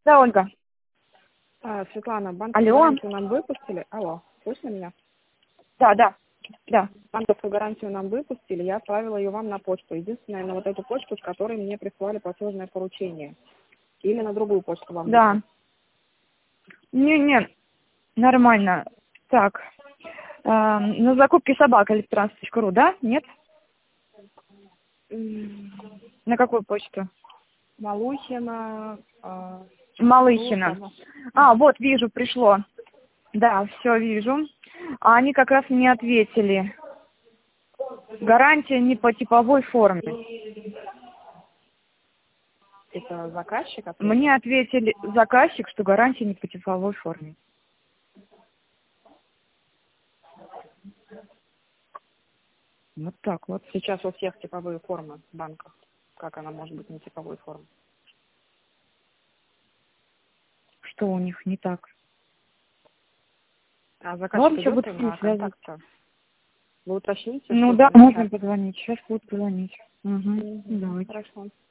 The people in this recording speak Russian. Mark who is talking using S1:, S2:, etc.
S1: Да, Ольга.
S2: Светлана, банковскую
S1: Алло.
S2: гарантию нам выпустили. Алло, слышно меня?
S1: Да.
S2: Банковскую гарантию нам выпустили, я отправила ее вам на почту. Единственное, на вот эту почту, с которой мне прислали платежное поручение. Или на другую почту вам
S1: Да.
S2: выслать?
S1: Не, нормально. Так. На закупки собак электронс.ру, да? Нет? На какую почту?
S2: Малухина.
S1: Малыхина. Вот, вижу, пришло. Да, все вижу. А они как раз мне ответили. Гарантия не по типовой форме.
S2: Это заказчик?
S1: Мне ответили заказчик, что гарантия не по типовой форме. Вот так вот.
S2: Сейчас у всех типовые формы в банках. Как она может быть не типовой формы?
S1: Что у них не так?
S2: А заказчик
S1: Еще
S2: идет
S1: будут
S2: на
S1: связывать.
S2: контакт? Вы уточните?
S1: Ну
S2: что
S1: да,
S2: это не
S1: можно
S2: так?
S1: позвонить. Сейчас будут позвонить. Угу. Давайте.
S2: Хорошо.